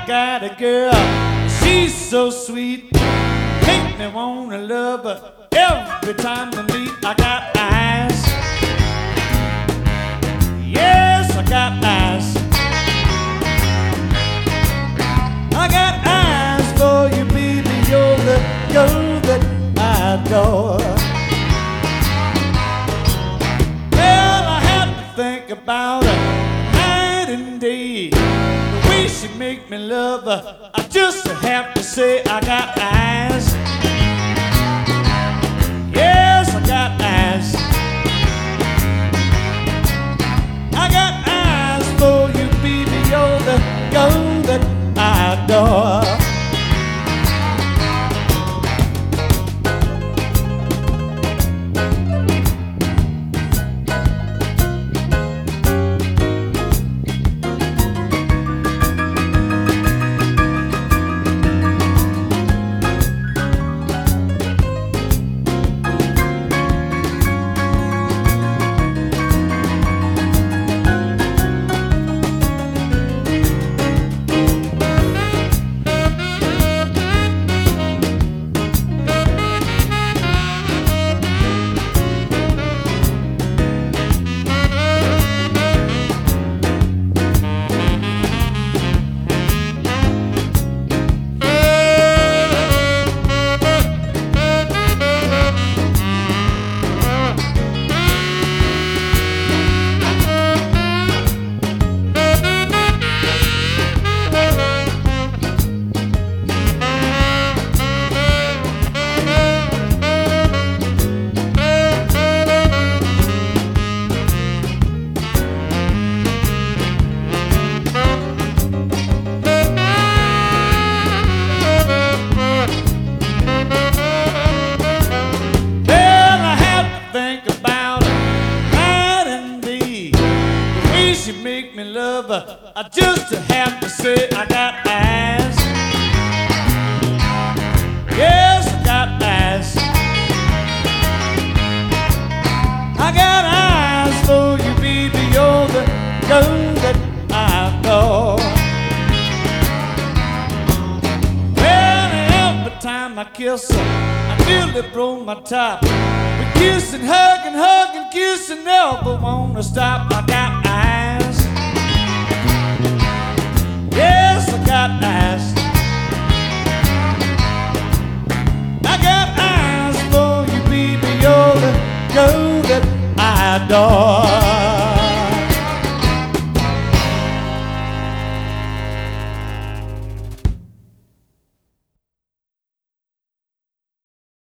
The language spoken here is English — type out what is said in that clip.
got a girl, she's so sweet, make me wanna love her every time we meet. I got eyes, yes, I got eyes. I got eyes for you, baby, you're the girl that I adore. Well, I had to think about her night and day, the way she make me love her. I just have to say I got eyes, yes, I got eyes. I got eyes for you, baby, you're the girl that I adore. She make me love her. I just have to say I got eyes, yes, I got eyes. I got eyes for you, baby, you're the girl that I adore. Well, every time I kiss her, I nearly blow my top. We kiss and hug and kiss and never wanna stop. I got